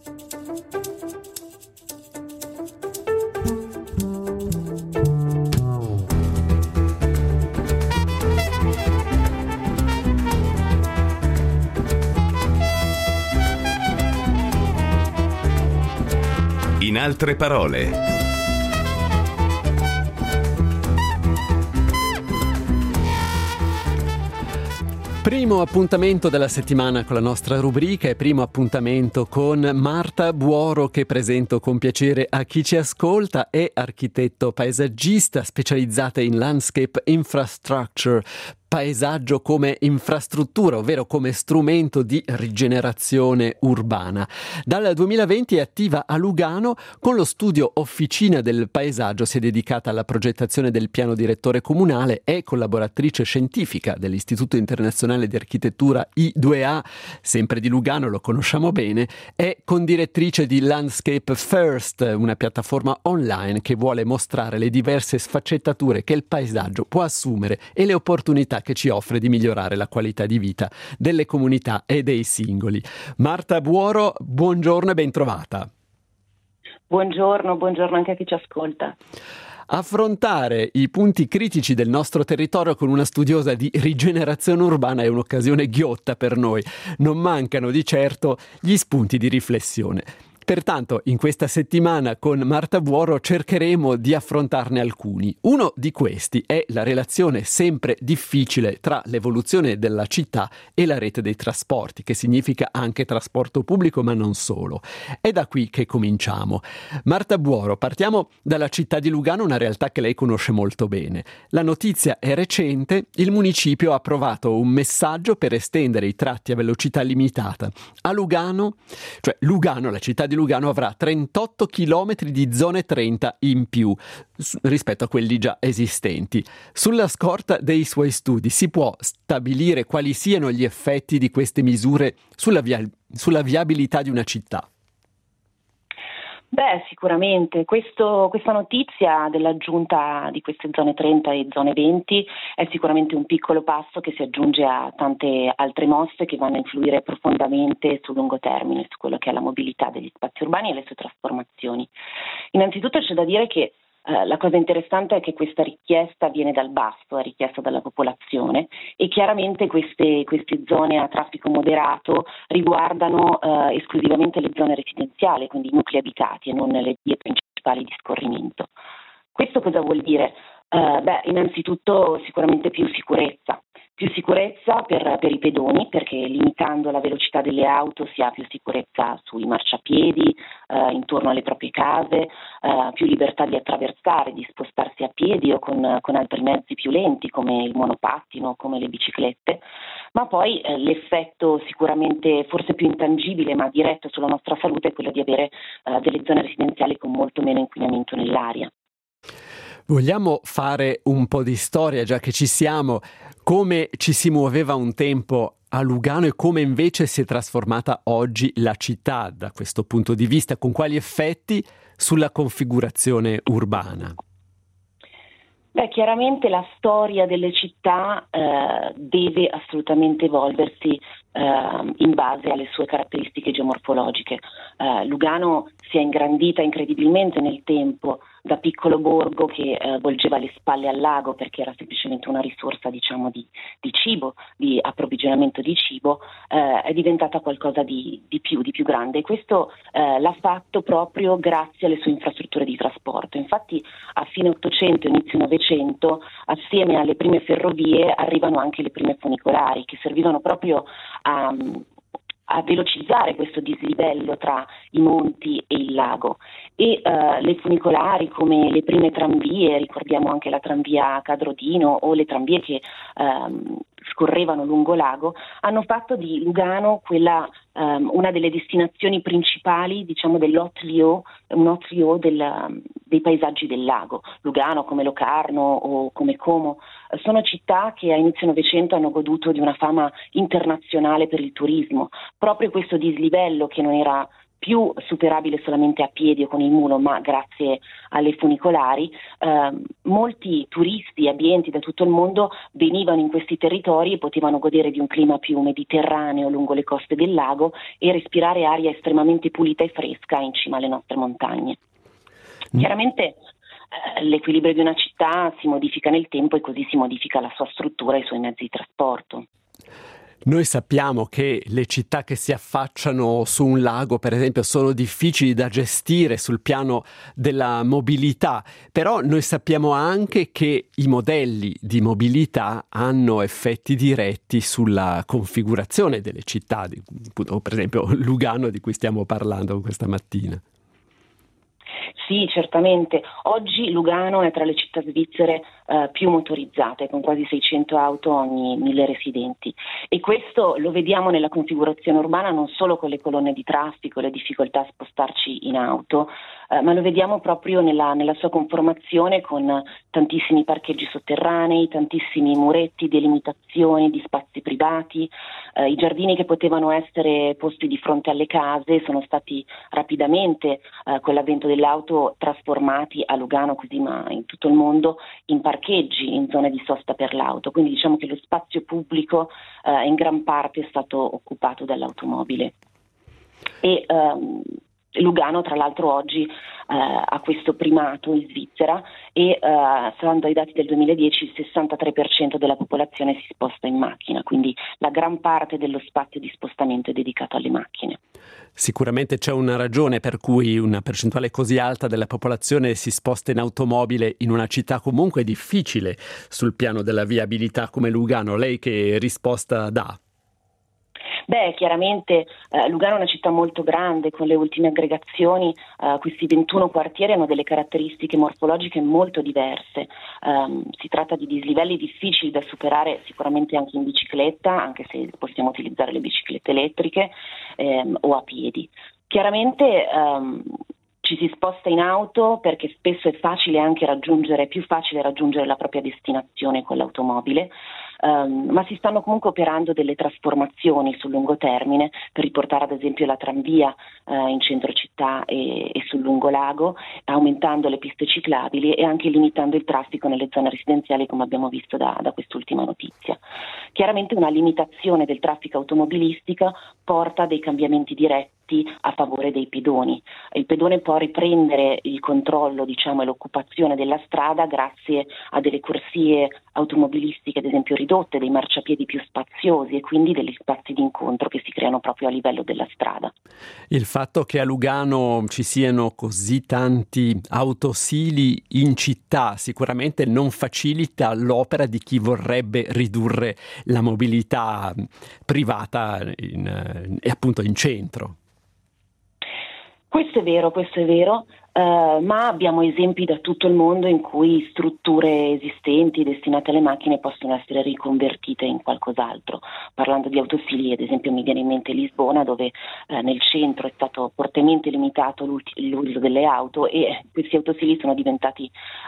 In altre parole. Primo appuntamento della settimana con la nostra rubrica e primo appuntamento con Marta Buoro, che presento con piacere a chi ci ascolta. È architetto paesaggista specializzata in landscape infrastructure, paesaggio come infrastruttura, ovvero come strumento di rigenerazione urbana. Dal 2020 è attiva a Lugano con lo studio Officina del Paesaggio, si è dedicata alla progettazione del piano direttore comunale, è collaboratrice scientifica dell'Istituto Internazionale di Architettura I2A, sempre di Lugano, lo conosciamo bene, è condirettrice di Landscape First, una piattaforma online che vuole mostrare le diverse sfaccettature che il paesaggio può assumere e le opportunità che ci offre di migliorare la qualità di vita delle comunità e dei singoli. Marta Buoro, buongiorno e ben trovata. Buongiorno anche a chi ci ascolta. Affrontare i punti critici del nostro territorio con una studiosa di rigenerazione urbana è un'occasione ghiotta per noi. Non mancano di certo gli spunti di riflessione. Pertanto, in questa settimana con Marta Buoro cercheremo di affrontarne alcuni. Uno di questi è la relazione sempre difficile tra l'evoluzione della città e la rete dei trasporti, che significa anche trasporto pubblico, ma non solo. È da qui che cominciamo. Marta Buoro, partiamo dalla città di Lugano, una realtà che lei conosce molto bene. La notizia è recente, il municipio ha approvato un messaggio per estendere i tratti a velocità limitata. A Lugano, la città di Lugano avrà 38 chilometri di zone 30 in più rispetto a quelli già esistenti. Sulla scorta dei suoi studi si può stabilire quali siano gli effetti di queste misure sulla viabilità di una città? Beh, sicuramente. Questa notizia dell'aggiunta di queste zone 30 e zone 20 è sicuramente un piccolo passo che si aggiunge a tante altre mosse che vanno a influire profondamente sul lungo termine, su quello che è la mobilità degli spazi urbani e le sue trasformazioni. Innanzitutto c'è da dire che la cosa interessante è che questa richiesta viene dal basso, è richiesta dalla popolazione e chiaramente queste zone a traffico moderato riguardano esclusivamente le zone residenziali, quindi i nuclei abitati e non le vie principali di scorrimento. Questo cosa vuol dire? Innanzitutto sicuramente più sicurezza per i pedoni, perché limitando la velocità delle auto si ha più sicurezza sui marciapiedi, intorno alle proprie case, più libertà di attraversare, di spostarsi a piedi o con altri mezzi più lenti come il monopattino, come le biciclette, ma poi l'effetto sicuramente forse più intangibile ma diretto sulla nostra salute è quello di avere delle zone residenziali con molto meno inquinamento nell'aria. Vogliamo fare un po' di storia, già che ci siamo, come ci si muoveva un tempo a Lugano e come invece si è trasformata oggi la città da questo punto di vista, con quali effetti sulla configurazione urbana? Chiaramente la storia delle città deve assolutamente evolversi in base alle sue caratteristiche geomorfologiche. Lugano si è ingrandita incredibilmente nel tempo, da piccolo borgo che volgeva le spalle al lago perché era semplicemente una risorsa di cibo, di approvvigionamento di cibo, è diventata qualcosa di più grande e questo l'ha fatto proprio grazie alle sue infrastrutture di trasporto. Infatti a fine 800 inizio 900 assieme alle prime ferrovie arrivano anche le prime funicolari che servivano proprio a velocizzare questo dislivello tra i monti e il lago e le funicolari come le prime tranvie, ricordiamo anche la tranvia Cadrodino o le tranvie che scorrevano lungo lago, hanno fatto di Lugano quella una delle destinazioni principali, diciamo, un haut lieu dei paesaggi del lago. Lugano, come Locarno o come Como, sono città che a inizio Novecento hanno goduto di una fama internazionale per il turismo. Proprio questo dislivello che non era più superabile solamente a piedi o con il mulo, ma grazie alle funicolari, molti turisti abbienti da tutto il mondo venivano in questi territori e potevano godere di un clima più mediterraneo lungo le coste del lago e respirare aria estremamente pulita e fresca in cima alle nostre montagne. Chiaramente l'equilibrio di una città si modifica nel tempo e così si modifica la sua struttura e i suoi mezzi di trasporto. Noi sappiamo che le città che si affacciano su un lago, per esempio, sono difficili da gestire sul piano della mobilità, però noi sappiamo anche che i modelli di mobilità hanno effetti diretti sulla configurazione delle città, per esempio Lugano di cui stiamo parlando questa mattina. Sì, certamente. Oggi Lugano è tra le città svizzere più motorizzate, con quasi 600 auto ogni 1000 residenti. E questo lo vediamo nella configurazione urbana non solo con le colonne di traffico, le difficoltà a spostarci in auto, ma lo vediamo proprio nella sua conformazione con tantissimi parcheggi sotterranei, tantissimi muretti, delimitazioni di spazi privati. I giardini che potevano essere posti di fronte alle case sono stati rapidamente, con l'avvento dell'auto, trasformati a Lugano, così ma in tutto il mondo, in parcheggi, in zone di sosta per l'auto. Quindi diciamo che lo spazio pubblico in gran parte è stato occupato dall'automobile. E Lugano, tra l'altro, oggi ha questo primato in Svizzera e, stando ai dati del 2010, il 63% della popolazione si sposta in macchina, quindi la gran parte dello spazio di spostamento è dedicato alle macchine. Sicuramente c'è una ragione per cui una percentuale così alta della popolazione si sposta in automobile in una città comunque difficile sul piano della viabilità come Lugano. Lei che risposta dà? Beh, chiaramente Lugano è una città molto grande, con le ultime aggregazioni questi 21 quartieri hanno delle caratteristiche morfologiche molto diverse. Si tratta di dislivelli difficili da superare sicuramente anche in bicicletta, anche se possiamo utilizzare le biciclette elettriche o a piedi. Chiaramente ci si sposta in auto perché spesso è facile anche è più facile raggiungere la propria destinazione con l'automobile. Ma si stanno comunque operando delle trasformazioni sul lungo termine per riportare ad esempio la tranvia in centro città e sul lungolago, aumentando le piste ciclabili e anche limitando il traffico nelle zone residenziali, come abbiamo visto da quest'ultima notizia. Chiaramente una limitazione del traffico automobilistico porta a dei cambiamenti diretti a favore dei pedoni. Il pedone può riprendere il controllo, diciamo, e l'occupazione della strada grazie a delle corsie automobilistiche, ad esempio ridotte, dei marciapiedi più spaziosi e quindi degli spazi di incontro che si creano proprio a livello della strada. Il fatto che a Lugano ci siano così tanti autosili in città sicuramente non facilita l'opera di chi vorrebbe ridurre la mobilità privata appunto in centro. Questo è vero, ma abbiamo esempi da tutto il mondo in cui strutture esistenti destinate alle macchine possono essere riconvertite in qualcos'altro. Parlando di autosili, ad esempio mi viene in mente Lisbona, dove nel centro è stato fortemente limitato l'uso delle auto e questi autosili sono diventati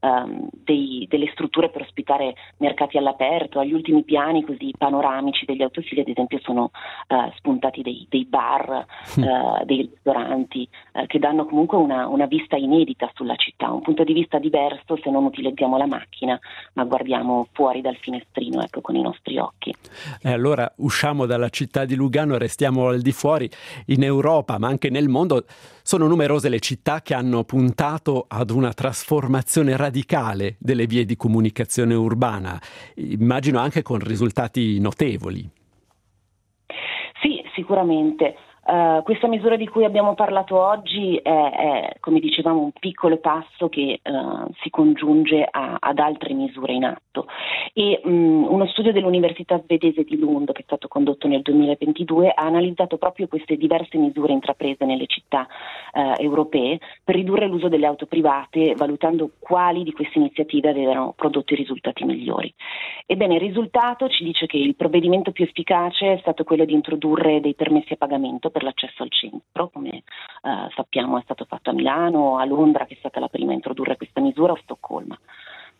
delle strutture per ospitare mercati all'aperto. Agli ultimi piani così panoramici degli autosili, ad esempio, sono spuntati dei bar, dei ristoranti che danno comunque una vista inedita sulla città, un punto di vista diverso se non utilizziamo la macchina, ma guardiamo fuori dal finestrino, ecco, con i nostri occhi. Allora usciamo dalla città di Lugano e restiamo al di fuori. In Europa, ma anche nel mondo, sono numerose le città che hanno puntato ad una trasformazione radicale delle vie di comunicazione urbana, immagino anche con risultati notevoli. Sì, sicuramente. Questa misura di cui abbiamo parlato oggi è, come dicevamo, un piccolo passo che si congiunge ad altre misure in atto e uno studio dell'Università svedese di Lund, che è stato condotto nel 2022, ha analizzato proprio queste diverse misure intraprese nelle città europee per ridurre l'uso delle auto private, valutando quali di queste iniziative avevano prodotto i risultati migliori. Ebbene, il risultato ci dice che il provvedimento più efficace è stato quello di introdurre dei permessi a pagamento per l'accesso al centro, come sappiamo è stato fatto a Milano, a Londra, che è stata la prima a introdurre questa misura, o Stoccolma.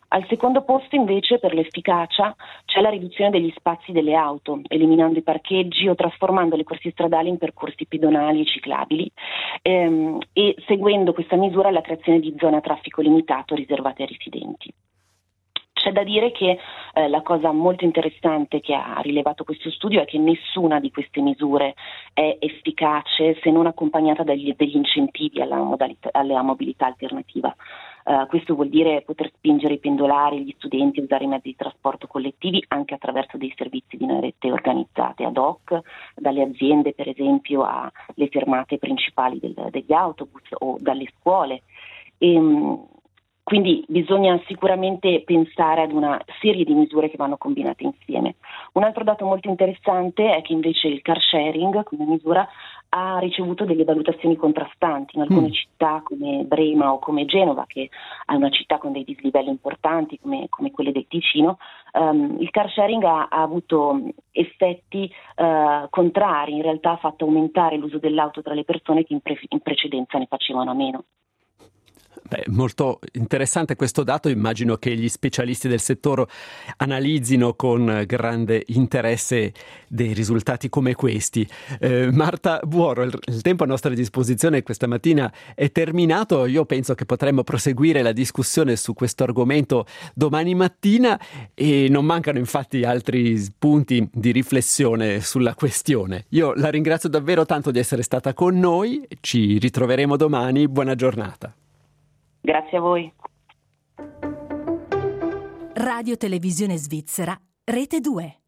Al secondo posto invece per l'efficacia c'è la riduzione degli spazi delle auto, eliminando i parcheggi o trasformando le corsie stradali in percorsi pedonali e ciclabili, e seguendo questa misura la creazione di zone a traffico limitato riservate ai residenti. C'è da dire che la cosa molto interessante che ha rilevato questo studio è che nessuna di queste misure è efficace se non accompagnata degli incentivi alla mobilità alternativa. Questo vuol dire poter spingere i pendolari, gli studenti a usare i mezzi di trasporto collettivi anche attraverso dei servizi di navette organizzate ad hoc, dalle aziende per esempio alle fermate principali degli autobus o dalle scuole. Quindi bisogna sicuramente pensare ad una serie di misure che vanno combinate insieme. Un altro dato molto interessante è che invece il car sharing come misura ha ricevuto delle valutazioni contrastanti in alcune città come Brema o come Genova, che è una città con dei dislivelli importanti come quelle del Ticino. Il car sharing ha avuto effetti contrari, in realtà ha fatto aumentare l'uso dell'auto tra le persone che in precedenza ne facevano a meno. Beh, molto interessante questo dato, immagino che gli specialisti del settore analizzino con grande interesse dei risultati come questi. Marta Buoro, il tempo a nostra disposizione questa mattina è terminato, io penso che potremmo proseguire la discussione su questo argomento domani mattina e non mancano infatti altri punti di riflessione sulla questione. Io la ringrazio davvero tanto di essere stata con noi, ci ritroveremo domani, buona giornata. Grazie a voi. Radio Televisione Svizzera, Rete 2.